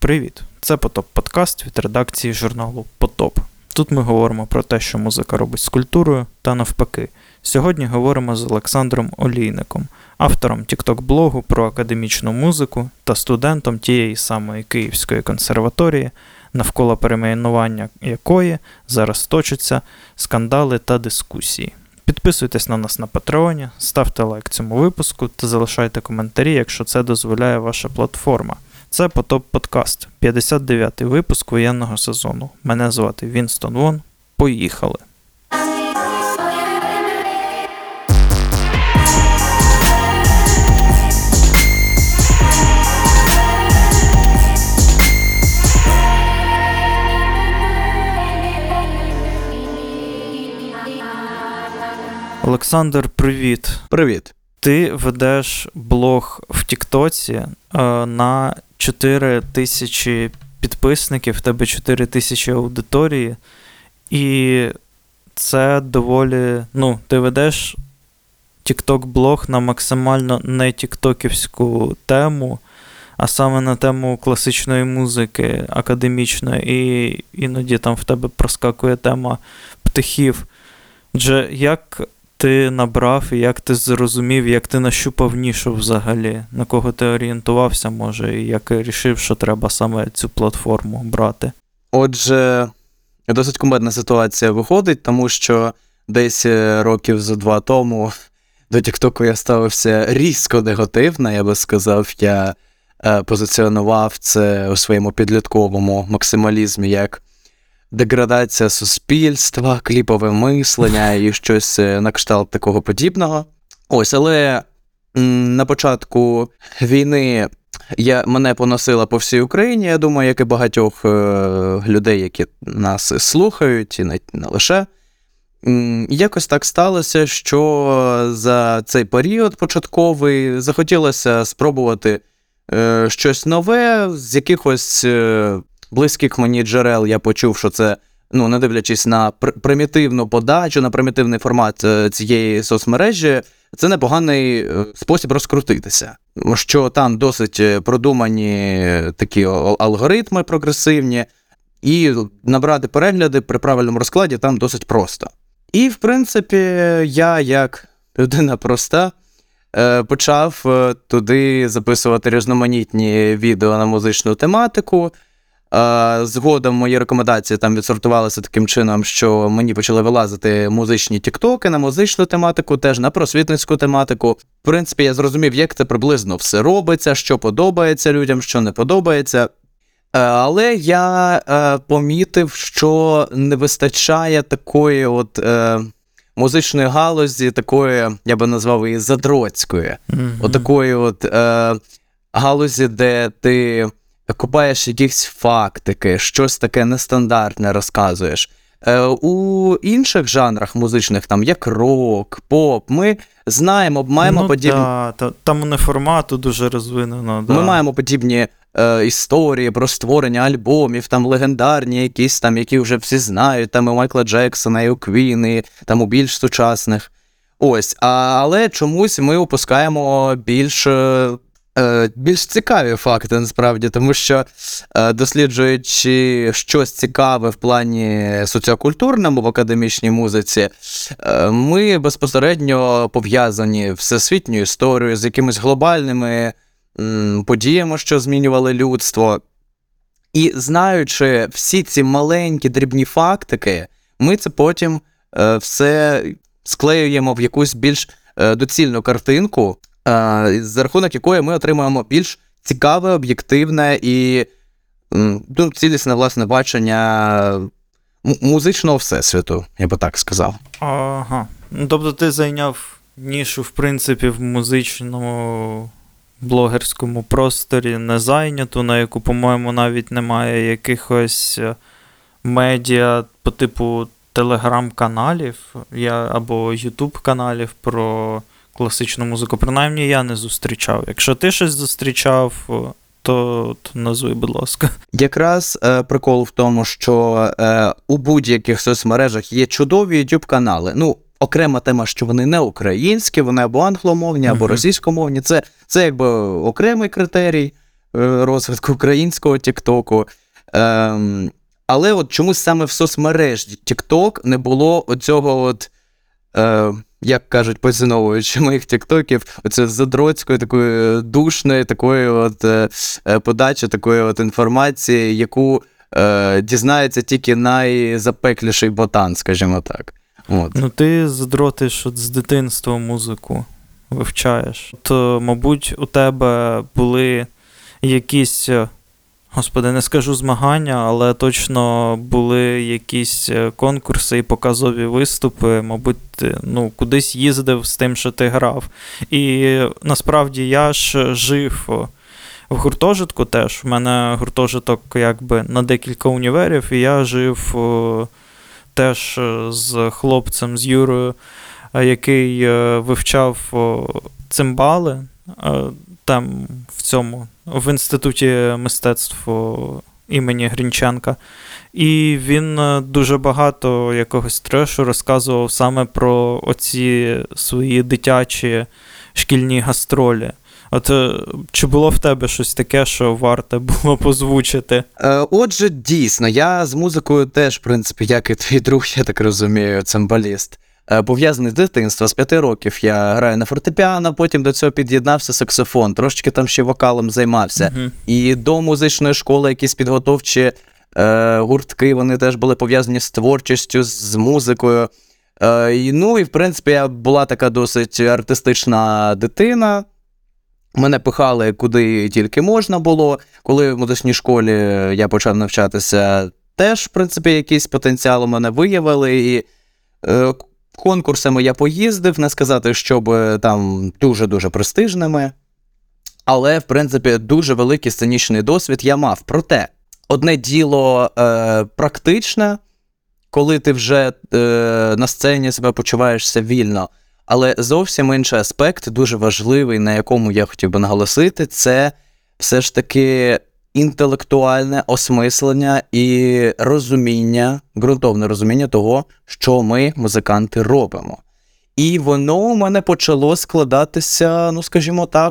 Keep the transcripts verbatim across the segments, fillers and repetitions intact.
Привіт! Це Потоп-подкаст від редакції журналу Потоп. Тут ми говоримо про те, що музика робить з культурою, та навпаки. Сьогодні говоримо з Олександром Олійником, автором тік-ток-блогу про академічну музику та студентом тієї самої Київської консерваторії, навколо перейменування якої зараз точаться скандали та дискусії. Підписуйтесь на нас на Патреоні, ставте лайк цьому випуску та залишайте коментарі, якщо це дозволяє ваша платформа. Це Потоп-подкаст, п'ятдесят дев'ятий випуск воєнного сезону. Мене звати Вінстон Вон. Поїхали! Олександр, привіт. Привіт. Ти ведеш блог в Тіктоці е, на чотири тисячі підписників, в тебе чотири тисячі аудиторії, і це доволі, ну, ти ведеш тік-ток-блог на максимально не тіктоківську тему, а саме на тему класичної музики, академічної, і іноді там в тебе проскакує тема птахів. Отже, як ти набрав і як ти зрозумів, як ти нащупав нішу взагалі? На кого ти орієнтувався, може, і як вирішив, що треба саме цю платформу брати? Отже, досить кумедна ситуація виходить, тому що десь років за два тому до Тіктоку я ставився різко негативно, я би сказав. Я е, позиціонував це у своєму підлітковому максималізмі як деградація суспільства, кліпове мислення і щось на кшталт такого подібного. Ось, але м, на початку війни я, мене поносило по всій Україні, я думаю, як і багатьох е, людей, які нас слухають, і не, не лише. М, якось так сталося, що за цей період початковий захотілося спробувати е, щось нове, з якихось е, близьких мені джерел я почув, що це, ну, не дивлячись на пр- примітивну подачу, на примітивний формат цієї соцмережі, це непоганий спосіб розкрутитися. Що там досить продумані такі алгоритми прогресивні, і набрати перегляди при правильному розкладі там досить просто. І, в принципі, я, як людина проста, почав туди записувати різноманітні відео на музичну тематику. Згодом мої рекомендації там відсортувалися таким чином, що мені почали вилазити музичні тіктоки на музичну тематику, теж на просвітницьку тематику. В принципі, я зрозумів, як це приблизно все робиться, що подобається людям, що не подобається. Але я помітив, що не вистачає такої от е, музичної галузі, такої, я би назвав її, задроцької. Mm-hmm. От такої от е, галузі, де ти копаєш якісь фактики, щось таке нестандартне розказуєш. Е, у інших жанрах музичних, там, як рок, поп, ми знаємо, маємо ну, подібні... Да, та, там не формату дуже розвинено. Да. Ми маємо подібні е, історії про створення альбомів, там легендарні якісь, там, які вже всі знають, там і у Майкла Джексона, і у Квін, і там у більш сучасних. Ось, а, але чомусь ми опускаємо більш... Е, більш цікаві факти, насправді, тому що, досліджуючи щось цікаве в плані соціокультурному в академічній музиці, ми безпосередньо пов'язані всесвітньою історією з якимись глобальними подіями, що змінювали людство. І знаючи всі ці маленькі дрібні фактики, ми це потім все склеюємо в якусь більш доцільну картинку, за рахунок якої ми отримуємо більш цікаве, об'єктивне і ну, цілісне, власне, бачення м- музичного всесвіту, я би так сказав. Ага. Ну, тобто ти зайняв нішу, в принципі, в музичному блогерському просторі не зайняту, на яку, по-моєму, навіть немає якихось медіа по типу телеграм-каналів я, або ютуб-каналів про класичну музику. Принаймні, я не зустрічав. Якщо ти щось зустрічав, то, то назвай, будь ласка. Якраз е, прикол в тому, що е, у будь-яких соцмережах є чудові YouTube-канали. Ну, окрема тема, що вони не українські, вони або англомовні, або uh-huh. російськомовні. Це, це якби окремий критерій. розвитку українського Тіктоку. Ем, але от чомусь саме в соцмережі Тікток не було оцього от, е, як кажуть, поціновуючи моїх тіктоків, оце задроцької, такої душної, такої от е, подачі, такої от інформації, яку е, дізнається тільки найзапекліший ботан, скажімо так. От. Ну ти задротиш от з дитинства музику, вивчаєш. То, мабуть, у тебе були якісь, господи, не скажу змагання, але точно були якісь конкурси і показові виступи, мабуть, ти, ну, кудись їздив з тим, що ти грав. І насправді я ж жив в гуртожитку теж. У мене гуртожиток якби на декілька універів, і я жив теж з хлопцем, з Юрою, який вивчав цимбали там в цьому, в Інституті мистецтв імені Грінченка. І він дуже багато якогось трешу розказував саме про оці свої дитячі шкільні гастролі. От чи було в тебе щось таке, що варто було позвучити? Е, отже, дійсно, я з музикою теж, в принципі, як і твій друг, я так розумію, цимбаліст, е, пов'язаний з дитинства, з п'яти років. Я граю на фортепіано, потім до цього під'єднався саксофон, трошечки там ще вокалом займався. Uh-huh. І до музичної школи якісь підготовчі е, гуртки, вони теж були пов'язані з творчістю, з музикою. Е, і, ну і, в принципі, я була така досить артистична дитина. Мене пихали куди тільки можна було. Коли в музичній школі я почав навчатися, теж, в принципі, якийсь потенціал у мене виявили. І е, конкурсами я поїздив, не сказати, щоб там дуже-дуже престижними. Але, в принципі, дуже великий сценічний досвід я мав. Проте, одне діло е, практичне, коли ти вже е, на сцені себе почуваєшся вільно. Але зовсім інший аспект, дуже важливий, на якому я хотів би наголосити, це все ж таки інтелектуальне осмислення і розуміння, ґрунтовне розуміння того, що ми, музиканти, робимо. І воно у мене почало складатися, ну, скажімо так,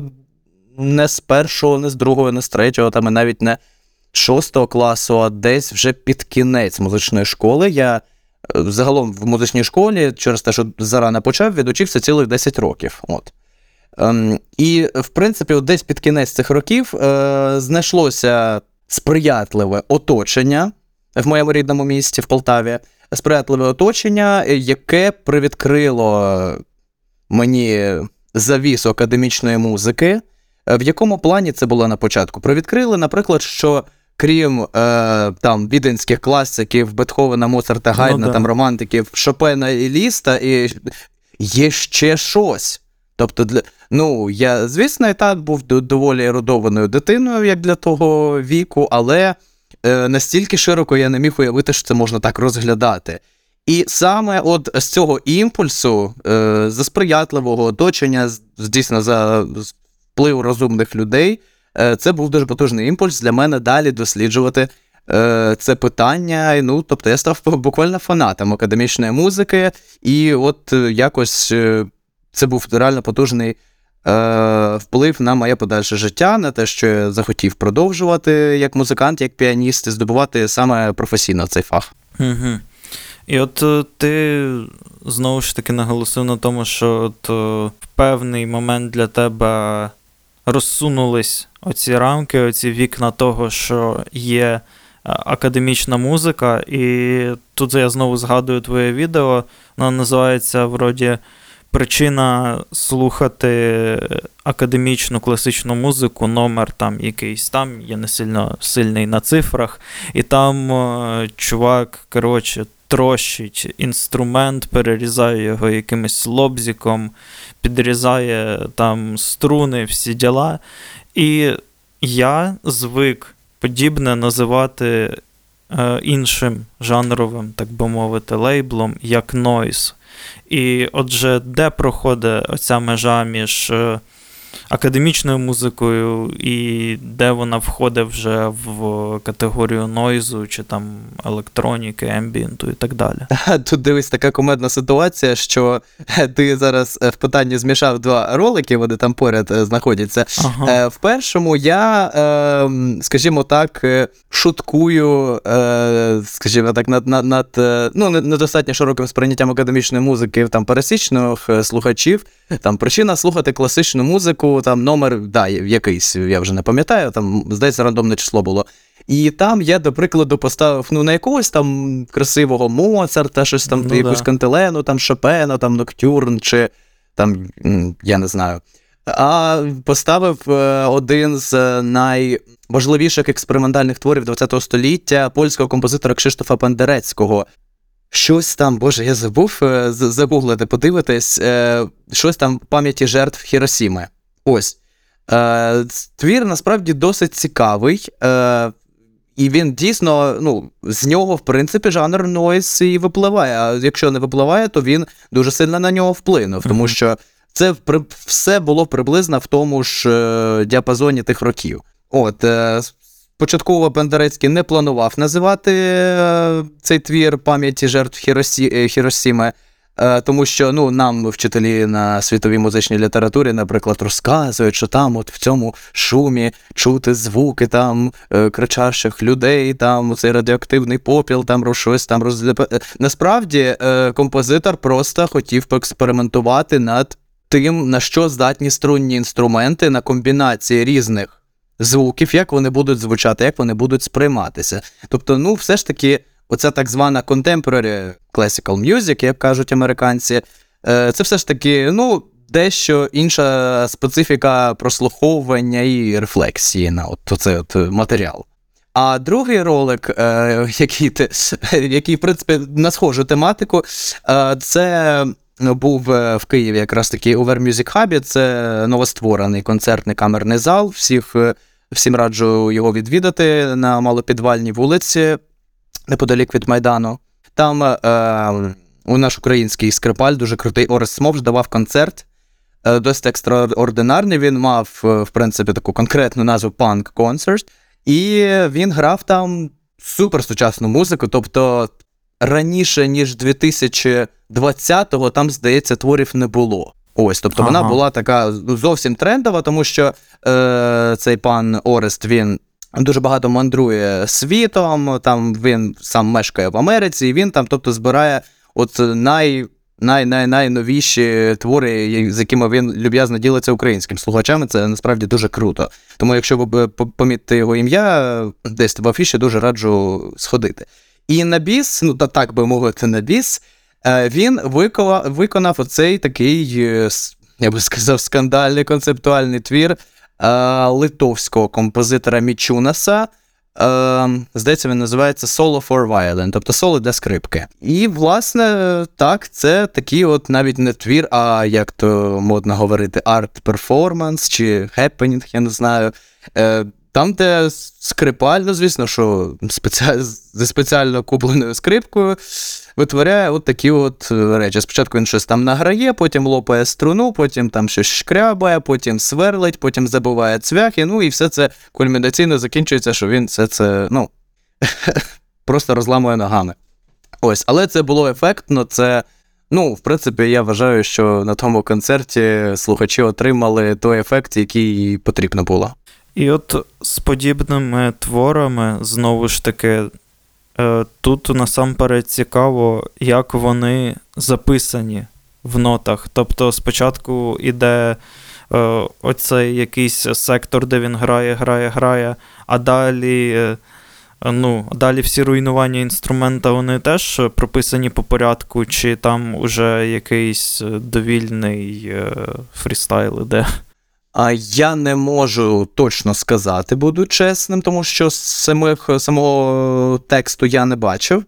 не з першого, не з другого, не з третього, там і навіть не шостого класу, а десь вже під кінець музичної школи. Я загалом в музичній школі, через те, що зарано почав, відучився цілих десять років. От. Ем, і, в принципі, десь під кінець цих років е, знайшлося сприятливе оточення в моєму рідному місті, в Полтаві, сприятливе оточення, яке привідкрило мені завісу академічної музики. В якому плані це було на початку? Привідкрили, наприклад, що крім е, там віденських класиків, Бетховена, Моцарта, Гайдна, ну, да. там романтиків, Шопена і Ліста, і є ще щось. Тобто, для, ну, я, звісно, і так був доволі ерудованою дитиною, як для того віку, але е, настільки широко я не міг уявити, що це можна так розглядати. І саме от з цього імпульсу, е, за сприятливого оточення, дійсно за вплив розумних людей, це був дуже потужний імпульс для мене далі досліджувати е, це питання. Ну, тобто я став буквально фанатом академічної музики, і от якось е, це був реально потужний е, вплив на моє подальше життя, на те, що я захотів продовжувати як музикант, як піаніст, і здобувати саме професійно цей фах. Угу. І от ти знову ж таки наголосив на тому, що от в певний момент для тебе розсунулись оці рамки, оці вікна того, що є академічна музика, і тут я знову згадую твоє відео, воно називається, вроді, причина слухати академічну класичну музику, номер там якийсь там, я не сильно сильний на цифрах, і там е, чувак, коротше, трощить інструмент, перерізає його якимось лобзиком, підрізає там струни, всі діла. І я звик подібне називати е, іншим жанровим, так би мовити, лейблом, як нойз. І отже, де проходить оця межа між е, академічною музикою, і де вона входить вже в категорію нойзу, чи там електроніки, ембієнту і так далі. Тут, дивись, така кумедна ситуація, що ти зараз в питанні змішав два ролики, вони там поряд знаходяться. Ага. В першому я, скажімо так, шуткую, скажімо так, над, над, над ну, недостатньо широким сприйняттям академічної музики там пересічних слухачів. Там причина слухати класичну музику, там номер, да, якийсь, я вже не пам'ятаю, там, здається, рандомне число було. І там я, до прикладу, поставив, ну, не якогось там красивого Моцарта, щось там, ну, якусь да. Кантилену, там, Шопена, там, Ноктюрн, чи там, я не знаю. А поставив один з найважливіших експериментальних творів ХХ століття польського композитора Кшиштофа Пендерецького. Щось там, боже, я забув загуглити, подивитись, щось там «Пам'яті жертв Хіросіми». Ось. Твір, насправді, досить цікавий, і він дійсно, ну, з нього, в принципі, жанр нойз і випливає, а якщо не випливає, то він дуже сильно на нього вплинув, тому mm-hmm. що це все було приблизно в тому ж діапазоні тих років. От, початково Пендерецький не планував називати е, цей твір «Пам'яті жертв Хіросі, Хіросіми», е, тому що, ну, нам вчителі на світовій музичній літературі, наприклад, розказують, що там от в цьому шумі чути звуки там е, кричащих людей, там цей радіоактивний попіл, там щось там розліпе. Насправді, е, композитор просто хотів поекспериментувати над тим, на що здатні струнні інструменти, на комбінації різних звуків, як вони будуть звучати, як вони будуть сприйматися. Тобто, ну, все ж таки, оця так звана contemporary classical music, як кажуть американці, це все ж таки, ну, дещо інша специфіка прослуховування і рефлексії на от цей от матеріал. А другий ролик, який, який в принципі, на схожу тематику, це був в Києві якраз таки у Over Music Hub, це новостворений концертний камерний зал, всіх, всім раджу його відвідати на Малопідвальній вулиці, неподалік від Майдану. Там е, у наш український скрипаль, дуже крутий Орест Смовж, давав концерт, е, досить екстраординарний, він мав, в принципі, таку конкретну назву Punk Concert, і він грав там суперсучасну музику, тобто раніше, ніж дві тисячі двадцятого, там, здається, творів не було. Ось, тобто ага. вона була така зовсім трендова, тому що е, цей пан Орест, він дуже багато мандрує світом, там він сам мешкає в Америці, і він там, тобто, збирає от най, най, най, найновіші твори, з якими він люб'язно ділиться українським слухачами, це насправді дуже круто. Тому якщо ви помітите його ім'я, десь в афіші, дуже раджу сходити. І на біс, ну так би мовити, на біс, він виконав, виконав оцей такий, я би сказав, скандальний концептуальний твір литовського композитора Мічунаса. Здається, він називається «Solo for Violin», тобто соло для скрипки. І, власне, так, це такий от навіть не твір, а, як то модно говорити, арт-перформанс чи хеппенінг, я не знаю. Там, де скрипаль, ну, звісно, що спеціаль... зі спеціально купленою скрипкою витворяє от такі от речі. Спочатку він щось там награє, потім лопає струну, потім там щось шкрябає, потім сверлить, потім забиває цвяхи, ну і все це кульмінаційно закінчується, що він все це, ну, просто розламує ногами. Ось, але це було ефектно, це, ну, в принципі, я вважаю, що на тому концерті слухачі отримали той ефект, який потрібно було. І от з подібними творами, знову ж таки, тут насамперед цікаво, як вони записані в нотах. Тобто спочатку іде оцей якийсь сектор, де він грає, грає, грає, а далі, ну, далі всі руйнування інструмента, вони теж прописані по порядку, чи там уже якийсь довільний фрістайл іде? А я не можу точно сказати, буду чесним, тому що самих, самого тексту я не бачив.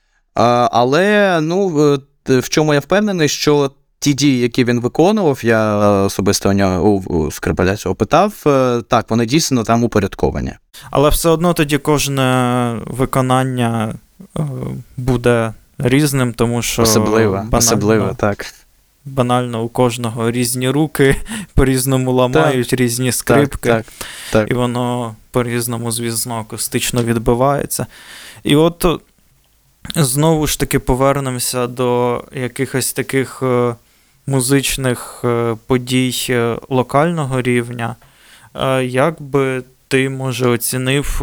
А, але, ну, в чому я впевнений, що ті дії, які він виконував, я особисто у нього у скрипаля цього питав, так, вони дійсно там упорядковані. Але все одно тоді кожне виконання буде різним, тому що... Особливо, особливо, так. банально у кожного різні руки, по-різному ламають, так, різні скрипки, так, так, так. і воно по-різному, звісно, акустично відбивається. І от знову ж таки повернемося до якихось таких музичних подій локального рівня. Як би ти, може, оцінив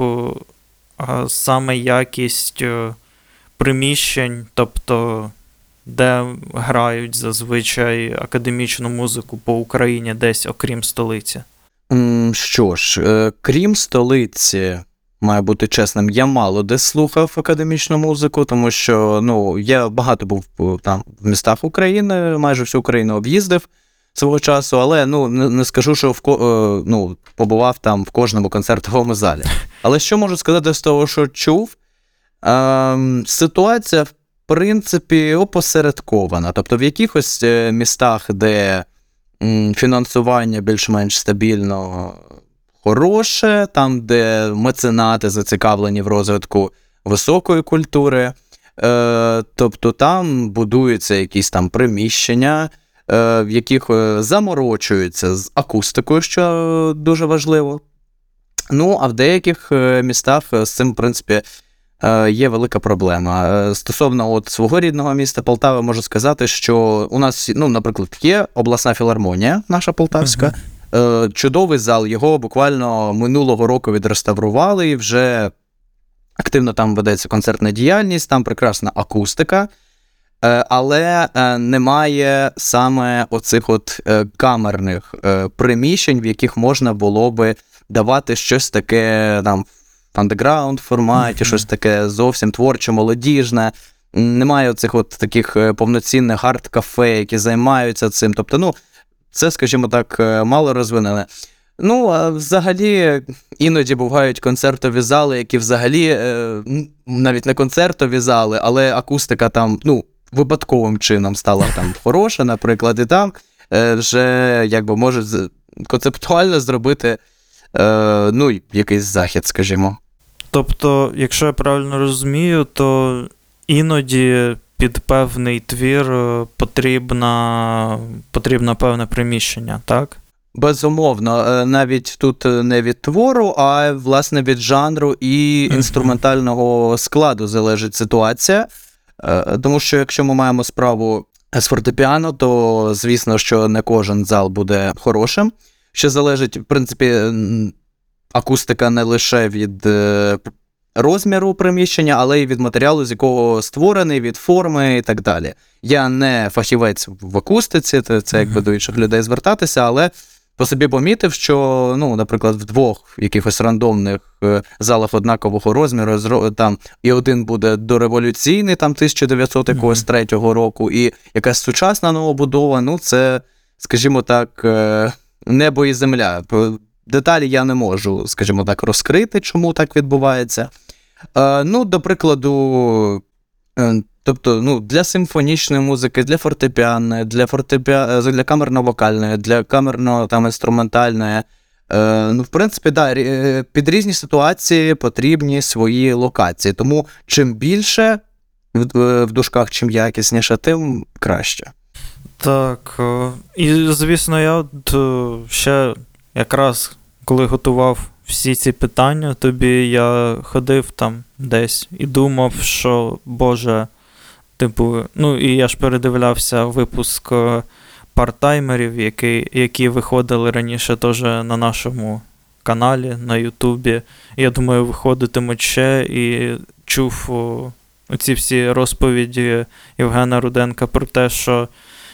саме якість приміщень, тобто де грають зазвичай академічну музику по Україні десь, окрім столиці? Що ж, крім столиці, маю бути чесним, я мало де слухав академічну музику, тому що, ну, я багато був там в містах України, майже всю Україну об'їздив свого часу, але, ну, не, не скажу, що в, ну, побував там в кожному концертовому залі. Але що можу сказати з того, що чув? Ем, ситуація, в принципі, опосередкована. Тобто в якихось містах, де м, фінансування більш-менш стабільно хороше, там, де меценати зацікавлені в розвитку високої культури, е, тобто там будуються якісь там приміщення, е, в яких заморочуються з акустикою, що дуже важливо. Ну, а в деяких містах з цим, в принципі, є велика проблема. Стосовно от свого рідного міста Полтави можу сказати, що у нас, ну, наприклад, є обласна філармонія, наша полтавська, uh-huh. чудовий зал, його буквально минулого року відреставрували, і вже активно там ведеться концертна діяльність, там прекрасна акустика, але немає саме оцих от камерних приміщень, в яких можна було би давати щось таке там в андеграунд форматі, mm-hmm. щось таке зовсім творче, молодіжне. Немає оцих от таких повноцінних арт-кафе, які займаються цим. Тобто, ну, це, скажімо так, мало розвинене. Ну, а взагалі, іноді бувають концертові зали, які взагалі, навіть не концертові зали, але акустика там, ну, випадковим чином стала там хороша, наприклад, і там вже, якби, можуть концептуально зробити Е, ну, якийсь захід, скажімо. Тобто, якщо я правильно розумію, то іноді під певний твір потрібна, потрібно певне приміщення, так? Безумовно. Навіть тут не від твору, а, власне, від жанру і інструментального складу залежить ситуація. Е, тому що, якщо ми маємо справу з фортепіано, то, звісно, що не кожен зал буде хорошим. Що залежить, в принципі, акустика не лише від е, розміру приміщення, але й від матеріалу, з якого створений, від форми і так далі. Я не фахівець в акустиці, це, це якби до інших людей звертатися, але по собі помітив, що, ну, наприклад, в двох якихось рандомних е, залах однакового розміру, зро, там і один буде дореволюційний, там тисяча дев'ятсот третього року, і якась сучасна новобудова, ну, це, скажімо так, е, небо і земля. Деталі я не можу, скажімо так, розкрити, чому так відбувається. Е, ну, до прикладу, е, тобто, ну, для симфонічної музики, для фортепіано, для фортепіано, для камерно-вокальної, для камерно-інструментальної, е, ну, в принципі, да, під різні ситуації потрібні свої локації. Тому чим більше, в, в дужках, чим якісніше, тим краще. Так, і, звісно, я от ще якраз, коли готував всі ці питання тобі, я ходив там десь і думав, що, боже, типу, ну, і я ж передивлявся випуск парттаймерів, які, які виходили раніше теж на нашому каналі, на Ютубі. Я думаю, виходитимуть ще, і чув оці всі розповіді Євгена Руденка про те, що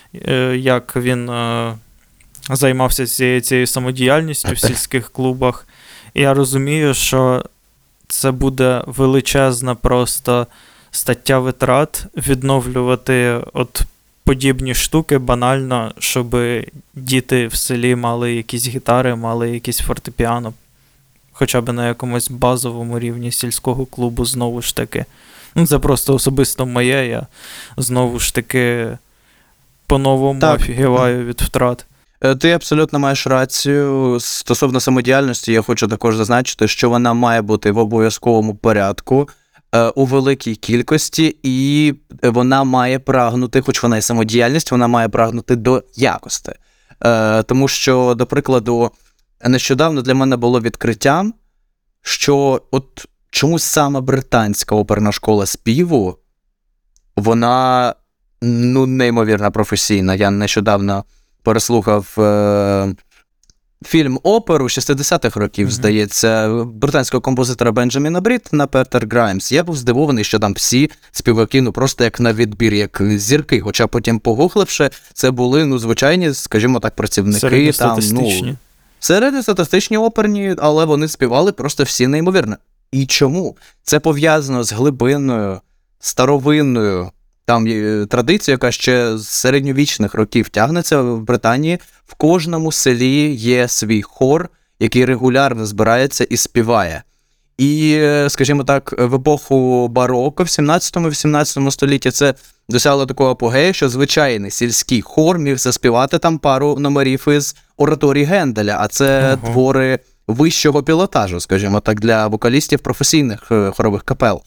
як він е, займався цією, цією самодіяльністю в сільських клубах. І я розумію, що це буде величезна просто стаття витрат відновлювати от подібні штуки банально, щоб діти в селі мали якісь гітари, мали якісь фортепіано, хоча б на якомусь базовому рівні сільського клубу, знову ж таки. Ну, це просто особисто моє, я знову ж таки по-новому офігіваю від втрат. Ти абсолютно маєш рацію. Стосовно самодіяльності, я хочу також зазначити, що вона має бути в обов'язковому порядку. е, у великій кількості, і вона має прагнути, хоч вона і самодіяльність, вона має прагнути до якості. Е, тому що, до прикладу, нещодавно для мене було відкриттям, що от чомусь саме британська оперна школа співу, вона, ну, неймовірно професійна. Я нещодавно переслухав е, фільм «Оперу» шістдесятих років, mm-hmm. здається, британського композитора Бенджаміна Бриттона «Петер Граймс». Я був здивований, що там всі співаки, ну, просто як на відбір, як зірки. Хоча потім погугливши, це були, ну, звичайні, скажімо так, працівники. Середньостатистичні. Ну, середньостатистичні оперні, але вони співали просто всі неймовірно. І чому? Це пов'язано з глибинною, старовинною там традицією, яка ще з середньовічних років тягнеться в Британії. В кожному селі є свій хор, який регулярно збирається і співає. І, скажімо так, в епоху бароко в сімнадцятому-вісімнадцятому столітті це досягло такого апогею, що звичайний сільський хор міг заспівати там пару номерів із ораторії Генделя, а це ага. твори вищого пілотажу, скажімо так, для вокалістів професійних хорових капел.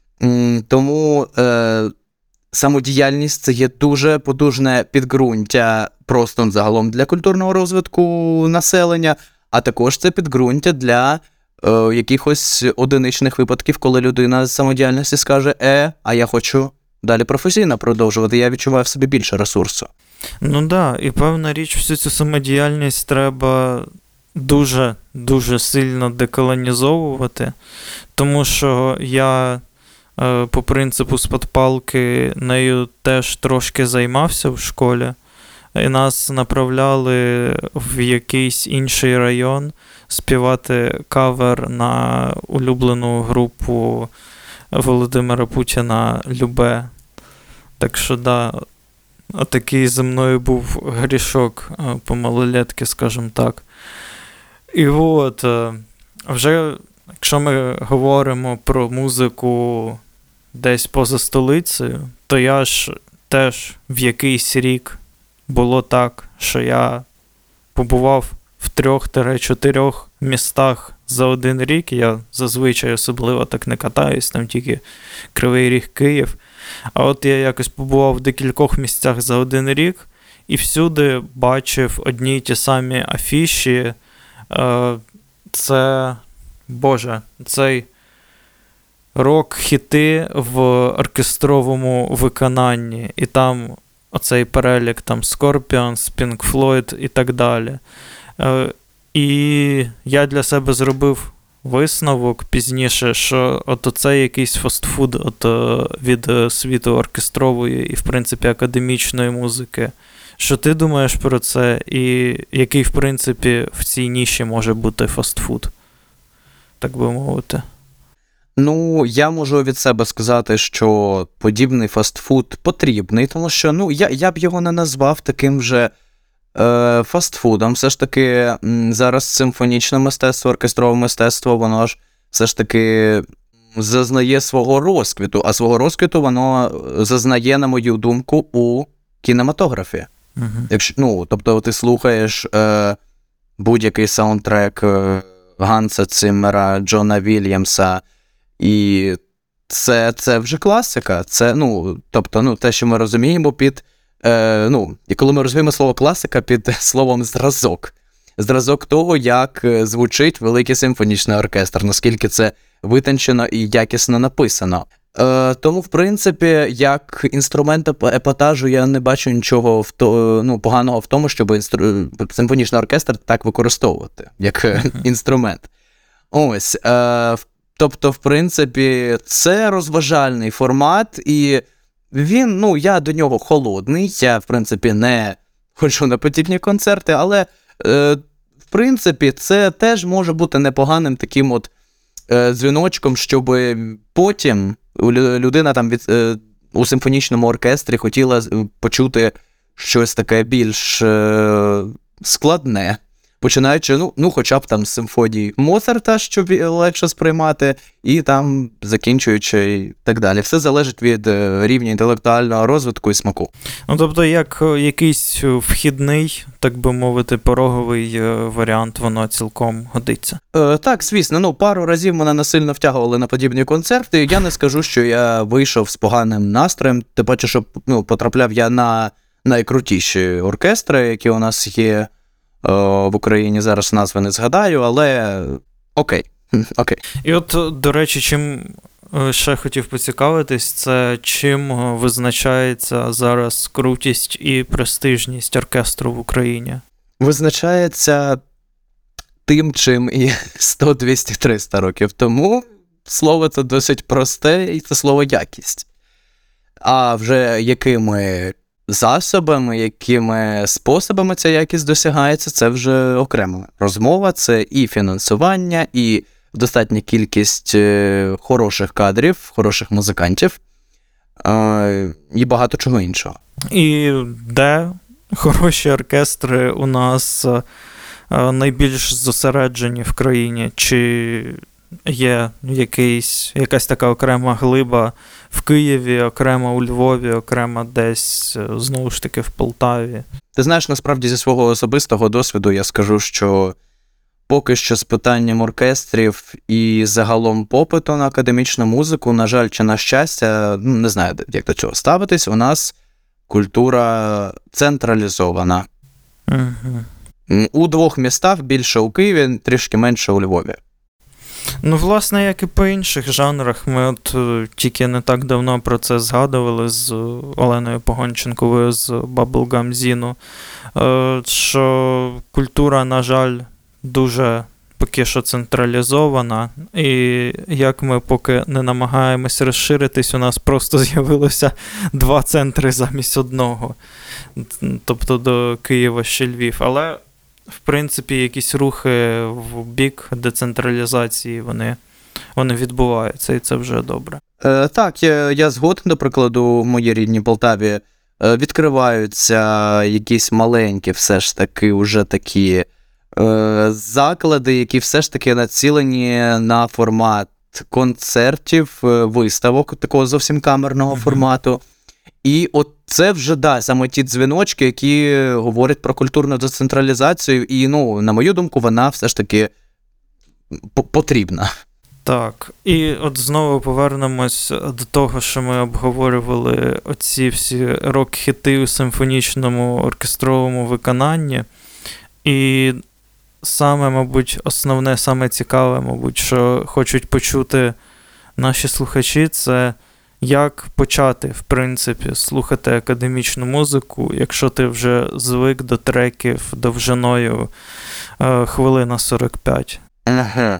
Тому е, самодіяльність – це є дуже потужне підґрунтя просто загалом для культурного розвитку населення, а також це підґрунтя для е, якихось одиничних випадків, коли людина з самодіяльності скаже «е, а я хочу далі професійно продовжувати, я відчуваю в собі більше ресурсу». Ну так, да, і певна річ, всю цю самодіяльність треба дуже-дуже сильно деколонізовувати, тому що я е, по принципу з-під палки нею теж трошки займався в школі, і нас направляли в якийсь інший район співати кавер на улюблену групу Володимира Путіна «Любе». Так що, да, отакий зі мною був грішок по малолетки, скажімо так. І от, вже, якщо ми говоримо про музику десь поза столицею, то я ж теж в якийсь рік було так, що я побував в трьох-чотирьох містах за один рік. Я зазвичай особливо так не катаюсь, там тільки Кривий Ріг, Київ. А от я якось побував в декількох місцях за один рік і всюди бачив одні й ті самі афіші. Це, боже, цей рок-хіти в оркестровому виконанні. І там оцей перелік там Scorpions, Pink Floyd і так далі. І я для себе зробив висновок пізніше, що от оце якийсь фастфуд от, від світу оркестрової і, в принципі, академічної музики. Що ти думаєш про це, і який, в принципі, в цій ніші може бути фастфуд, так би мовити? Ну, я можу від себе сказати, що подібний фастфуд потрібний, тому що, ну, я, я б його не назвав таким вже е, фастфудом. Все ж таки, зараз симфонічне мистецтво, оркестрове мистецтво, воно ж все ж таки зазнає свого розквіту, а свого розквіту воно зазнає, на мою думку, у кінематографі. Uh-huh. Якщо, ну, тобто ти слухаєш е, будь-який саундтрек е, Ганса Циммера, Джона Вільямса, і це, це вже класика. Це, ну, тобто, ну, те, що ми розуміємо під, е, ну, і коли ми розуміємо слово класика під словом зразок. Зразок того, як звучить великий симфонічний оркестр, наскільки це витончено і якісно написано. Е, тому, в принципі, як інструмент епатажу я не бачу нічого в то, ну, поганого в тому, щоб інстру... симфонічний оркестр так використовувати, як інструмент. Ось, е, тобто, в принципі, це розважальний формат, і він, ну, я до нього холодний, я, в принципі, не ходжу на подібні концерти, але, е, в принципі, це теж може бути непоганим таким от е, дзвіночком, щоб потім людина там від, е, у симфонічному оркестрі хотіла почути щось таке більш е, складне, починаючи, ну, ну хоча б там з симфонії Моцарта, щоб легше сприймати, і там закінчуючи і так далі. Все залежить від рівня інтелектуального розвитку і смаку. Ну, тобто, як якийсь вхідний, так би мовити, пороговий варіант, воно цілком годиться. Е, так, звісно, ну, пару разів мене насильно втягували на подібні концерти. Я не скажу, що я вийшов з поганим настроєм, тим паче, що ну, потрапляв я на найкрутіші оркестри, які у нас є в Україні, зараз назви не згадаю, але окей. окей. І от, до речі, чим ще хотів поцікавитись, це чим визначається зараз крутість і престижність оркестру в Україні? Визначається тим, чим і сто, двісті, триста років тому. Слово це досить просте, і це слово якість. А вже якими засобами, якими способами ця якість досягається, це вже окрема розмова. Це і фінансування, і достатня кількість хороших кадрів, хороших музикантів, і багато чого іншого. І де хороші оркестри у нас найбільш зосереджені в країні? Чи є якийсь, якась така окрема глиба в Києві, окрема у Львові, окрема десь, знову ж таки, в Полтаві? Ти знаєш, насправді, зі свого особистого досвіду я скажу, що поки що з питанням оркестрів і загалом попиту на академічну музику, на жаль, чи на щастя, ну, не знаю, як до цього ставитись, у нас культура централізована. Угу. У двох містах, більше у Києві, трішки менше у Львові. Ну, власне, як і по інших жанрах, ми от тільки не так давно про це згадували з Оленою Погонченковою з Bubblegum Zine, що культура, на жаль, дуже поки що централізована, і як ми поки не намагаємось розширитись, у нас просто з'явилося два центри замість одного, тобто до Києва ще Львів, але в принципі, якісь рухи в бік децентралізації, вони, вони відбуваються, і це вже добре. Е, так, я, я згоден, до прикладу, в моїй рідній Полтаві е, відкриваються якісь маленькі все ж таки уже такі е, заклади, які все ж таки націлені на формат концертів, виставок, такого зовсім камерного mm-hmm. формату. І от це вже, да, саме ті дзвіночки, які говорять про культурну децентралізацію, і, ну, на мою думку, вона все ж таки потрібна. Так, і от знову повернемось до того, що ми обговорювали оці всі рок-хіти у симфонічному оркестровому виконанні. І саме, мабуть, основне, саме цікаве, мабуть, що хочуть почути наші слухачі, це як почати, в принципі, слухати академічну музику, якщо ти вже звик до треків довжиною е, хвилина сорок п'ять. Ага.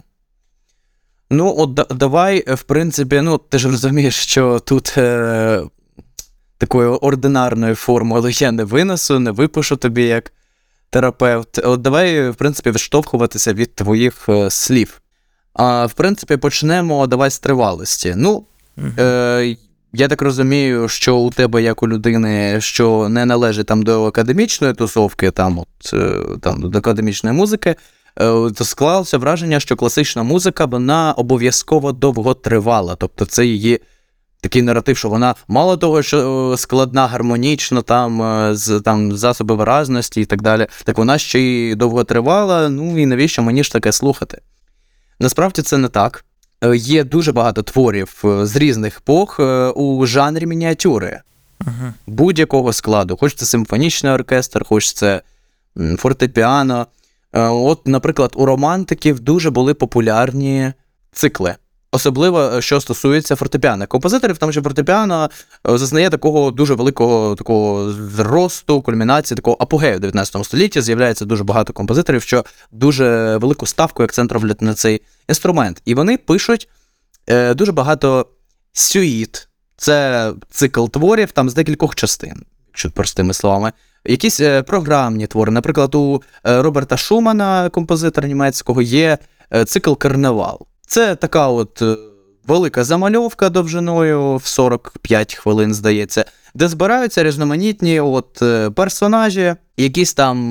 Ну, от да, давай, в принципі, ну, ти ж розумієш, що тут е, такої ординарної формули я не винесу, не випишу тобі як терапевт. От давай, в принципі, відштовхуватися від твоїх е, слів. А, в принципі, почнемо, давай, з тривалості. Ну, Uh-huh. Е, я так розумію, що у тебе, як у людини, що не належить там до академічної тусовки, там, от, там, до академічної музики, е, то склалося враження, що класична музика, вона обов'язково довготривала. Тобто це її такий наратив, що вона мало того, що складна гармонічно, там, з там, засоби виразності і так далі, так вона ще й довготривала, ну і навіщо мені ж таке слухати? Насправді це не так. Є дуже багато творів з різних епох у жанрі мініатюри. Uh-huh. Будь-якого складу. Хоч це симфонічний оркестр, хоч це фортепіано. От, наприклад, у романтиків дуже були популярні цикли. Особливо, що стосується фортепіано. Композиторів, тому що фортепіано зазнає такого дуже великого такого зросту, кульмінації, такого апогею в дев'ятнадцятому столітті. З'являється дуже багато композиторів, що дуже велику ставку, акцент роблять на цей інструмент. І вони пишуть е, дуже багато сюїт. Це цикл творів там з декількох частин, якщо простими словами. Якісь е, програмні твори. Наприклад, у е, Роберта Шумана, композитора німецького, є е, цикл «Карнавал». Це така от е, велика замальовка довжиною в сорок п'ять хвилин, здається, де збираються різноманітні от, е, персонажі, якісь там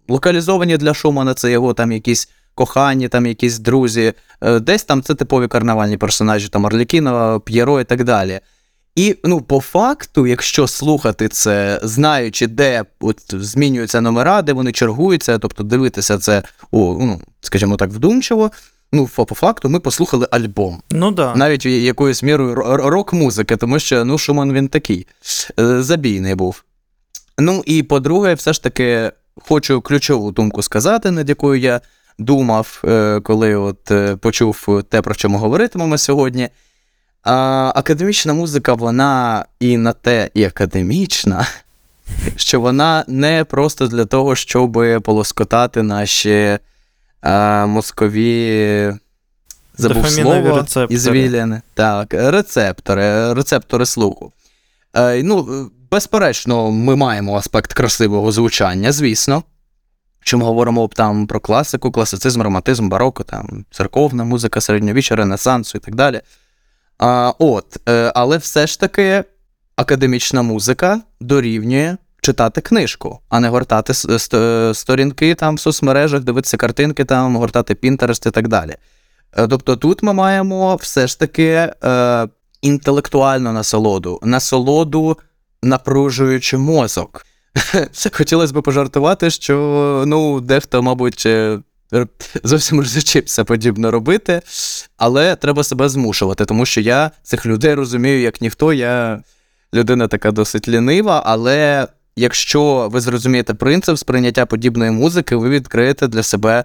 локалізовані для Шумана, це його там якісь кохані, там якісь друзі. Десь там це типові карнавальні персонажі, там Арлекіно, П'єро і так далі. І, ну, по факту, якщо слухати це, знаючи, де от змінюються номера, де вони чергуються, тобто дивитися це, о, ну, скажімо так, вдумчиво, ну, по факту ми послухали альбом. Ну, да. Навіть якоюсь мірою рок-музики, тому що, ну, Шуман він такий, забійний був. Ну, і, по-друге, все ж таки, хочу ключову думку сказати, над якою я думав, коли от почув те, про що ми говоритимемо сьогодні. А, академічна музика, вона і на те, і академічна, що вона не просто для того, щоб полоскотати наші а, мозкові, забув слово, ізвіліни. Так, рецептори, рецептори слуху. А, ну, безперечно, ми маємо аспект красивого звучання, звісно. Що ми говоримо там про класику, класицизм, романтизм, бароко, там, церковна музика, середньовіччя, ренесансу і так далі. А, от, е, але все ж таки академічна музика дорівнює читати книжку, а не гортати сторінки там в соцмережах, дивитися картинки там, гортати Pinterest і так далі. Е, тобто тут ми маємо все ж таки е, інтелектуальну насолоду, насолоду, напружуючи мозок. Хотілося б пожартувати, що, ну, дехто, мабуть, зовсім розучився подібно робити, але треба себе змушувати, тому що я цих людей розумію як ніхто, я людина така досить лінива, але якщо ви зрозумієте принцип сприйняття подібної музики, ви відкриєте для себе,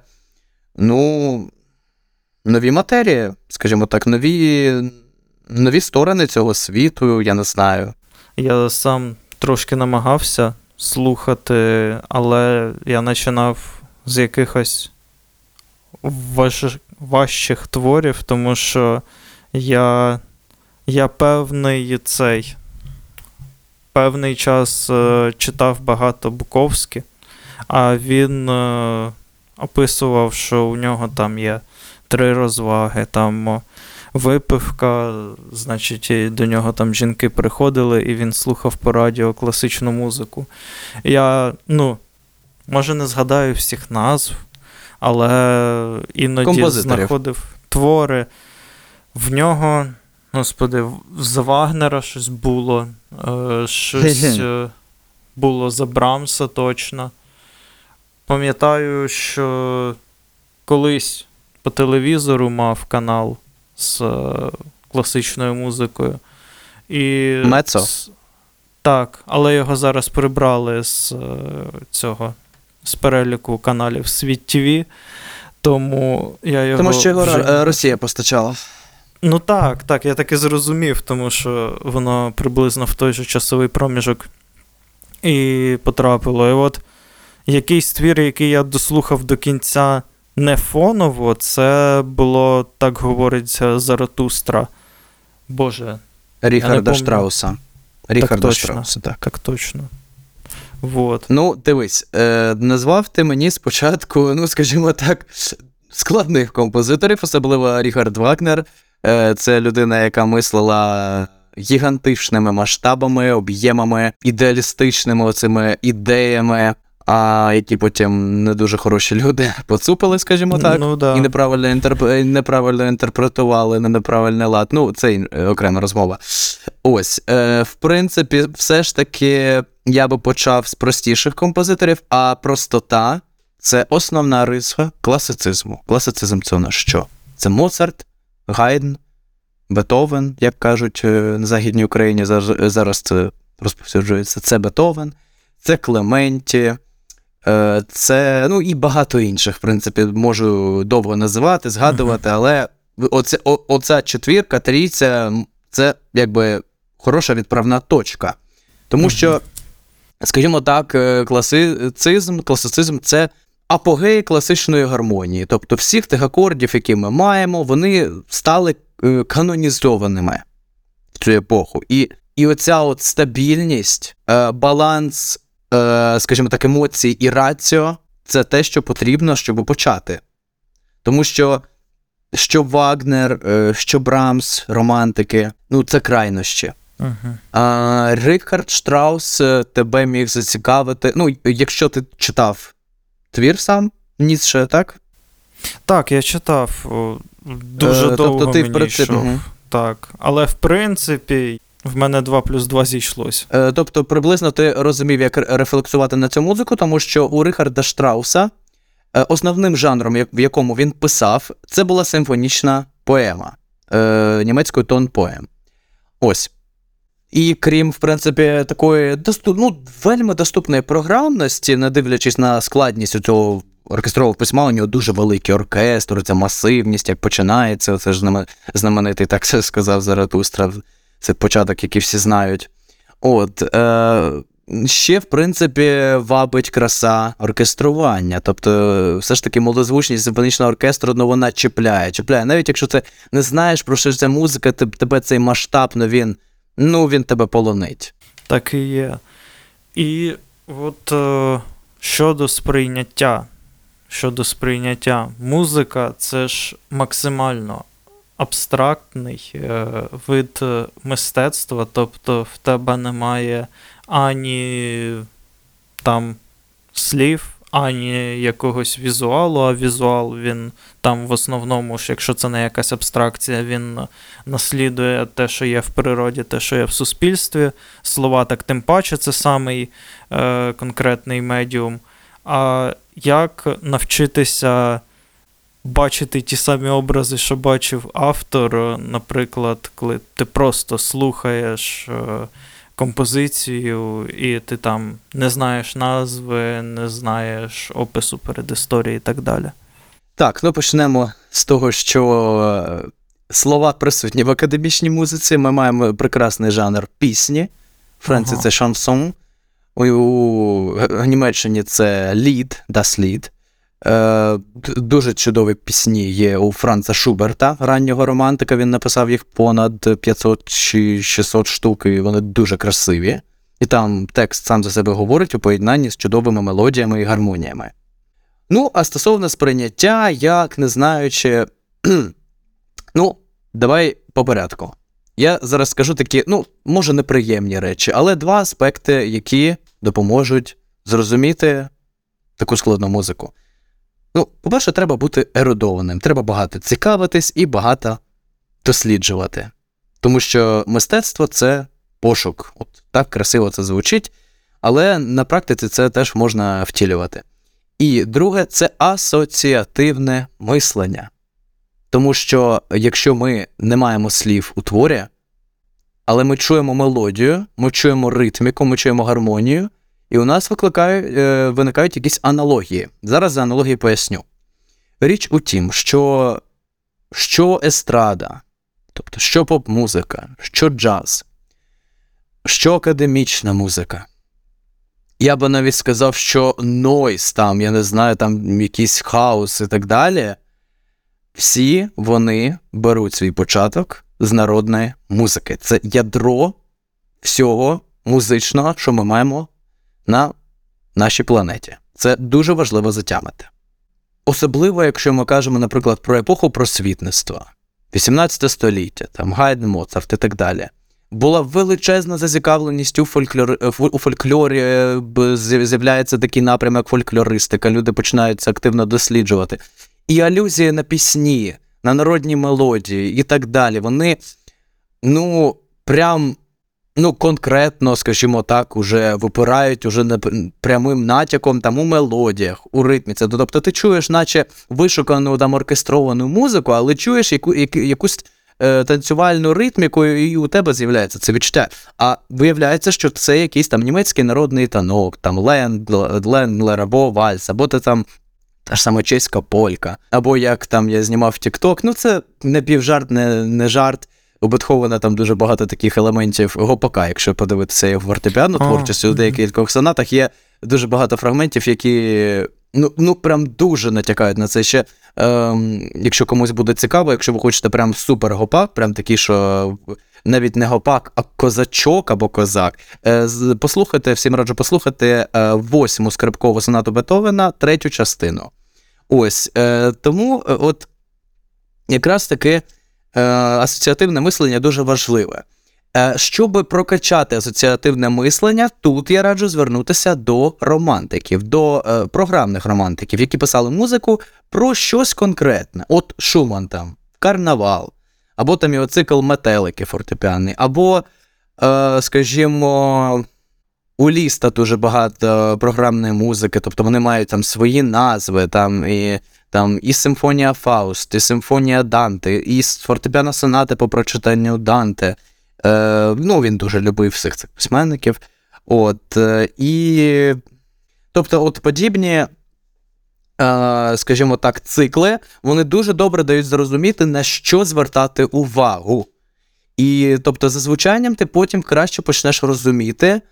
ну, нові матерії, скажімо так, нові, нові сторони цього світу, я не знаю. Я сам трошки намагався слухати, але я починав з якихось важ... важчих творів, тому що я, я певний цей певний час е, читав багато Буковськи, а він е, описував, що у нього там є три розваги, там випивка, значить, і до нього там жінки приходили, і він слухав по радіо класичну музику. Я, ну, може не згадаю всіх назв, але іноді знаходив твори. В нього, господи, за Вагнера щось було, е, щось е, було за Брамса точно. Пам'ятаю, що колись по телевізору мав канал з е, класичною музикою. І Мецо? З, так, але його зараз прибрали з е, цього, з переліку каналів Світ ТВ, тому я його... Тому що його вже... Росія постачала. Ну так, так, я так і зрозумів, тому що воно приблизно в той же часовий проміжок і потрапило. І от якийсь твір, який я дослухав до кінця не фоново, це було, так говориться, Заратустра. Боже. Ріхарда Штрауса. Ріхарда так Штрауса, так. Так точно. Вот. Ну, дивись, е, назвав ти мені спочатку, ну, скажімо так, складних композиторів, особливо Ріхард Вагнер. Е, це людина, яка мислила гігантичними масштабами, об'ємами, ідеалістичними оцими ідеями, а які потім не дуже хороші люди поцупили, скажімо так, ну, да. і неправильно, інтерп... неправильно інтерпретували на неправильний лад. Ну, це окрема розмова. Ось, е, в принципі, все ж таки я би почав з простіших композиторів, а простота – це основна риса класицизму. Класицизм – це у нас що? Це Моцарт, Гайдн, Бетовен, як кажуть на Західній Україні, зараз це розповсюджується. Це Бетовен, це Клементі, це, ну, і багато інших, в принципі, можу довго називати, згадувати, uh-huh. але оце, о, оця четвірка, трійця, це, якби, хороша відправна точка. Тому uh-huh. що, скажімо так, класицизм, класицизм – це апогей класичної гармонії. Тобто всіх тих акордів, які ми маємо, вони стали канонізованими в цю епоху. І, і оця от стабільність, баланс, скажімо так, емоцій і раціо – це те, що потрібно, щоб почати. Тому що що Вагнер, що Брамс, романтики, ну це крайнощі. Uh-huh. А, Ріхард Штраус тебе міг зацікавити, ну, якщо ти читав твір сам, Ніцше, так? Так, я читав. Дуже е, довго тобто ти, мені в принципі, йшов. угу. Так. Але, в принципі, в мене два плюс два зійшлось. Е, тобто, приблизно ти розумів, як рефлексувати на цю музику, тому що у Рихарда Штрауса е, основним жанром, в якому він писав, це була симфонічна поема. Е, німецькою тон-поем. Ось. І крім, в принципі, такої доступ, ну, вельми доступної програмності, не дивлячись на складність цього оркестрового письма, у нього дуже великий оркестр, ця масивність, як починається, це ж знаменитий, так сказав Заратустра, це початок, який всі знають. От, е, ще, в принципі, вабить краса оркестрування, тобто все ж таки молодозвучність симфонічного оркестру, ну, вона чіпляє, чіпляє. Навіть якщо ти не знаєш, про що ця музика, тебе цей масштаб, ну, він, ну, він тебе полонить. Так і є. І от е, щодо сприйняття, щодо сприйняття, музика – це ж максимально абстрактний е, вид мистецтва, тобто в тебе немає ані там слів, ані якогось візуалу, а візуал, він там в основному, якщо це не якась абстракція, він наслідує те, що є в природі, те, що є в суспільстві. Слова так тим паче, це самий е, конкретний медіум. А як навчитися бачити ті самі образи, що бачив автор, наприклад, коли ти просто слухаєш е, композицію, і ти там не знаєш назви, не знаєш опису передісторії і так далі. Так, ну почнемо з того, що слова присутні в академічній музиці. Ми маємо прекрасний жанр пісні. В Франції ага. це шансон. У, у Німеччині це лід, das Lied. Е, дуже чудові пісні є у Франца Шуберта, раннього романтика. Він написав їх понад п'ятсот чи шістсот штук, і вони дуже красиві. І там текст сам за себе говорить у поєднанні з чудовими мелодіями і гармоніями. Ну, а стосовно сприйняття, як не знаючи... ну, давай по порядку. Я зараз скажу такі, ну, може неприємні речі, але два аспекти, які допоможуть зрозуміти таку складну музику. Ну, по-перше, треба бути ерудованим, треба багато цікавитись і багато досліджувати. Тому що мистецтво – це пошук. От так красиво це звучить, але на практиці це теж можна втілювати. І друге – це асоціативне мислення. Тому що якщо ми не маємо слів у творі, але ми чуємо мелодію, ми чуємо ритміку, ми чуємо гармонію, і у нас викликають, е, виникають якісь аналогії. Зараз за аналогії поясню. Річ у тім, що, що естрада, тобто що поп-музика, що джаз, що академічна музика. Я би навіть сказав, що нойз, там, я не знаю, там якийсь хаос і так далі, всі вони беруть свій початок з народної музики. Це ядро всього музичного, що ми маємо на нашій планеті. Це дуже важливо затямити. Особливо, якщо ми кажемо, наприклад, про епоху просвітництва, вісімнадцяте століття, там Гайдн, Моцарт і так далі. Була величезна зацікавленість у фольклорі, у фольклорі, з'являється такий напрям, як фольклористика, люди починають це активно досліджувати. І алюзії на пісні, на народні мелодії і так далі, вони, ну, прям, ну, конкретно, скажімо так, уже випирають уже прямим натяком там у мелодіях, у ритміці. Тобто ти чуєш наче вишукану там оркестровану музику, але чуєш яку, яку, якусь е, танцювальну ритміку, і у тебе з'являється це відчуття. А виявляється, що це якийсь там німецький народний танок, там Лендлер або вальс, або ти там та ж саме чеська полька, або як там я знімав TikTok, ну це не півжарт, не, не жарт. У Бетховена там дуже багато таких елементів гопака, якщо подивитися його фортепіано творчості, у деяких сонатах є дуже багато фрагментів, які, ну, ну прям дуже натякають на це. Ще, ем, якщо комусь буде цікаво, якщо ви хочете прям супер гопак, прям такий, що навіть не гопак, а козачок або козак, е, послухайте, всім раджу послухати е, восьму скрипкову сонату Бетховена, третю частину. Ось, е, тому е, от якраз таки асоціативне мислення дуже важливе. Щоб прокачати асоціативне мислення, тут я раджу звернутися до романтиків, до е, програмних романтиків, які писали музику про щось конкретне. От Шуман там, «Карнавал», або там його цикл «Метелики» фортепіаний, або, е, скажімо, у Ліста дуже багато програмної музики, тобто вони мають там свої назви, там і, там, і симфонія Фауст, і симфонія Данте, і фортепіано сонати по прочитанню Данте. Е, ну, він дуже любив всіх цих письменників. От, е, і, тобто, от подібні, е, скажімо так, цикли, вони дуже добре дають зрозуміти, на що звертати увагу. І, тобто, за звучанням ти потім краще почнеш розуміти, е,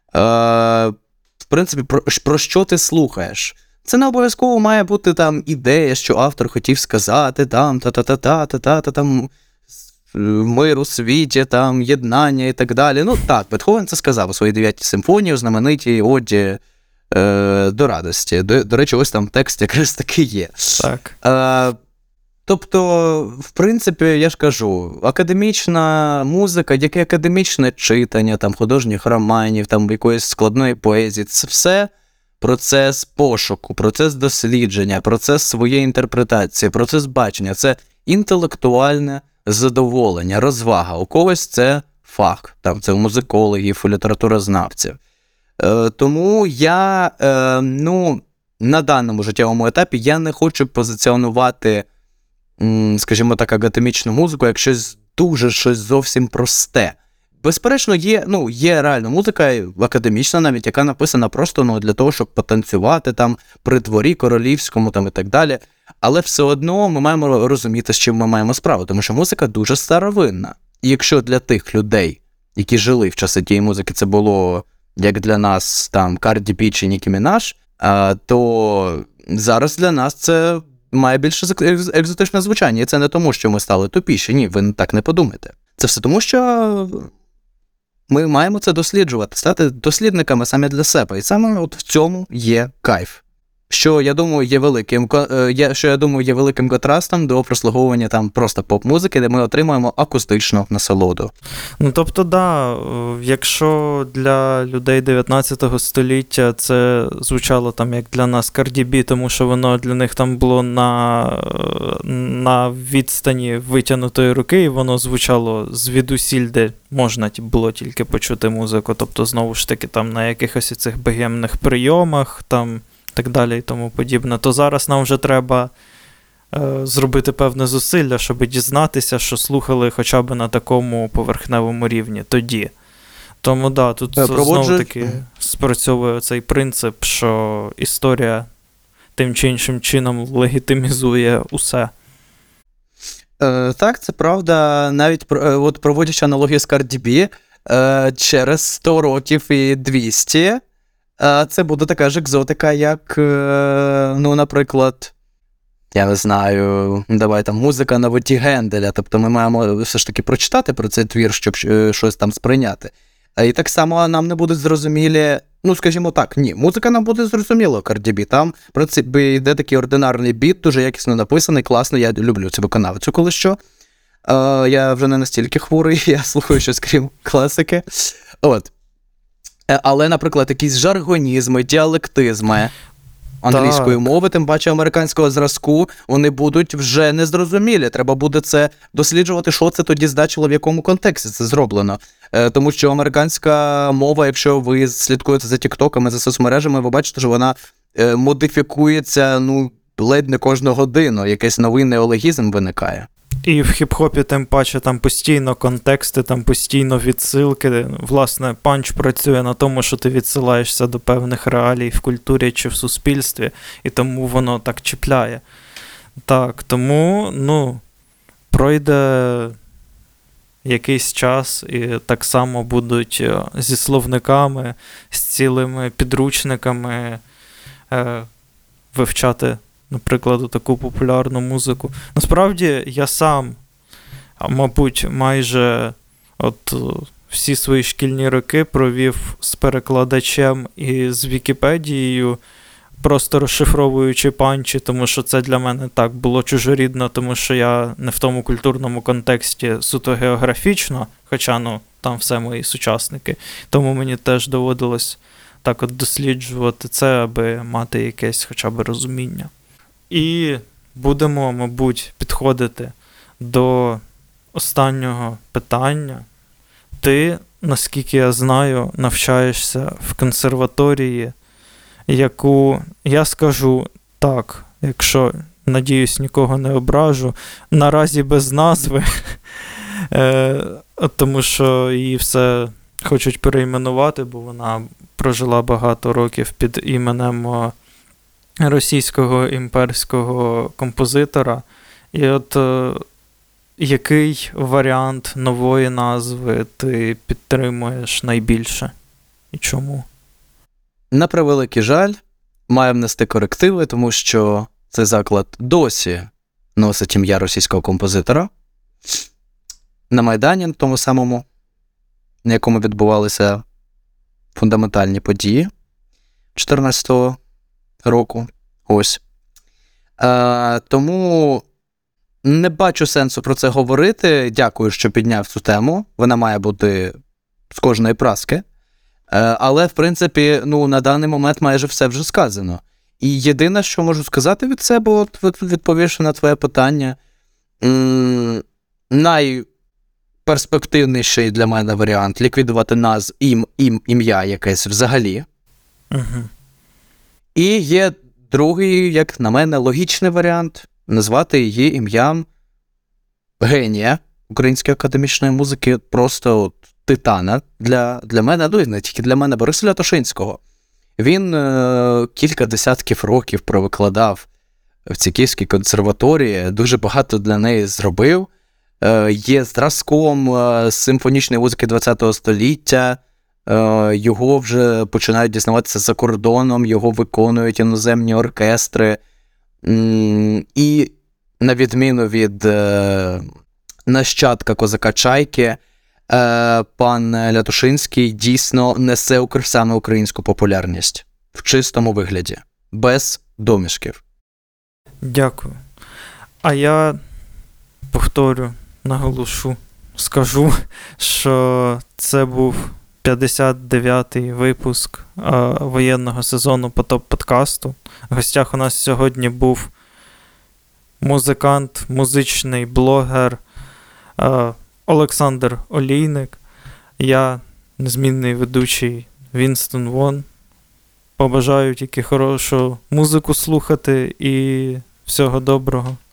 в принципі, про, про що ти слухаєш. Це не обов'язково має бути там ідея, що автор хотів сказати, там, та-та-та-та-та-та-та, там, мир у світі, там, єднання і так далі. Ну так, Бетховен це сказав у своїй дев'ятій симфонії, у знаменитій оді е, до радості. До, до речі, ось там текст якраз таки є. Так. Е, тобто, в принципі, я ж кажу, академічна музика, яке академічне читання, там, художніх романів, там, якоїсь складної поезії, це все процес пошуку, процес дослідження, процес своєї інтерпретації, процес бачення. Це інтелектуальне задоволення, розвага. У когось це фах, там це у музикологів, у літературознавців. Е, тому я, е, ну, на даному життєвому етапі я не хочу позиціонувати, м, скажімо так, академічну музику як щось дуже, щось зовсім просте. Безперечно, є, ну, є реально музика, академічна навіть, яка написана просто, ну, для того, щоб потанцювати там при дворі королівському там і так далі. Але все одно ми маємо розуміти, з чим ми маємо справу, тому що музика дуже старовинна. І якщо для тих людей, які жили в часи тієї музики, це було, як для нас, там, Карді Бі чи Нікі Мінаж, то зараз для нас це має більше екзотичне звучання. І це не тому, що ми стали тупіші. Ні, ви так не подумайте. Це все тому, що ми маємо це досліджувати, стати дослідниками самі для себе. І саме от в цьому є кайф. Що, я думаю, є великим, що, я думаю, є великим контрастом до прослуговування там просто поп-музики, де ми отримуємо акустичну насолоду. Ну, тобто, да, якщо для людей дев'ятнадцятого століття це звучало там, як для нас Карді Бі, тому що воно для них там було на, на відстані витягнутої руки, і воно звучало звідусіль, де можна було тільки почути музику, тобто, знову ж таки, там на якихось цих богемних прийомах, там, так далі і тому подібне, то зараз нам вже треба е, зробити певне зусилля, щоб дізнатися, що слухали хоча б на такому поверхневому рівні тоді. Тому, да, тут Проводжу... знову-таки спрацьовує цей принцип, що історія тим чи іншим чином легітимізує усе. Е, так, це правда. Навіть от, проводячи аналогію з Карді Бі, е, через сто років і двісті це буде така ж екзотика, як, ну, наприклад, я не знаю, давай там музика на воді Генделя. Тобто ми маємо все ж таки прочитати про цей твір, щоб щось там сприйняти. І так само нам не будуть зрозумілі, ну, скажімо так, ні, музика нам буде зрозуміла, Карді Бі. Там, в принципі, йде такий ординарний біт, дуже якісно написаний, класно, я люблю цю виконавцю коли що. Я вже не настільки хворий, я слухаю щось крім класики. От. Але, наприклад, якісь жаргонізми, діалектизми англійської так. мови, тим паче американського зразку, вони будуть вже незрозумілі. Треба буде це досліджувати, що це тоді значило, в якому контексті це зроблено. Тому що американська мова, якщо ви слідкуєте за тіктоками, за соцмережами, ви бачите, що вона модифікується, ну, ледь не кожну годину. Якийсь новий неологізм виникає. І в хіп-хопі тим паче там постійно контексти, там постійно відсилки. Власне, панч працює на тому, що ти відсилаєшся до певних реалій в культурі чи в суспільстві, і тому воно так чіпляє. Так, тому, ну, пройде якийсь час, і так само будуть зі словниками, з цілими підручниками е, вивчати, наприклад, таку популярну музику. Насправді, я сам, мабуть, майже от всі свої шкільні роки провів з перекладачем і з Вікіпедією, просто розшифровуючи панчі, тому що це для мене так було чужорідно, тому що я не в тому культурному контексті суто географічно, хоча, ну, там все мої сучасники. Тому мені теж доводилось так от досліджувати це, аби мати якесь хоча б розуміння. І будемо, мабуть, підходити до останнього питання. Ти, наскільки я знаю, навчаєшся в консерваторії, яку, я скажу так, якщо, надіюсь, нікого не ображу, наразі без назви, тому що її все хочуть перейменувати, бо вона прожила багато років під іменем російського імперського композитора. І от який варіант нової назви ти підтримуєш найбільше? І чому? На превеликий жаль, маю внести корективи, тому що цей заклад досі носить ім'я російського композитора. На Майдані, тому самому, на якому відбувалися фундаментальні події чотирнадцятого року. Ось. Е, тому не бачу сенсу про це говорити. Дякую, що підняв цю тему. Вона має бути з кожної праски. Е, але, в принципі, ну, на даний момент майже все вже сказано. І єдине, що можу сказати від себе, от, відповівши на твоє питання, м- найперспективніший для мене варіант – ліквідувати наз ім, ім, ім'я якесь взагалі. Угу. І є другий, як на мене, логічний варіант – назвати її ім'ям генія української академічної музики, просто от, титана для, для мене, ну і не тільки для мене, Бориса Лятошинського. Він е, кілька десятків років провикладав в цій Київській консерваторії, дуже багато для неї зробив. Е, є зразком е, симфонічної музики ХХ століття, е, його вже починають дізнаватися за кордоном, його виконують іноземні оркестри. М, і на відміну від е, нащадка козака Чайки, Е, пан Лятошинський дійсно несе саме українську популярність в чистому вигляді, без домішків. Дякую. А я повторю, наголошу, скажу, що це був п'ятдесят дев'ятий випуск е, воєнного сезону Потоп-подкасту. В гостях у нас сьогодні був музикант, музичний блогер е, Олександр Олійник, я незмінний ведучий Вінстон Вон. Побажаю тільки хорошу музику слухати і всього доброго.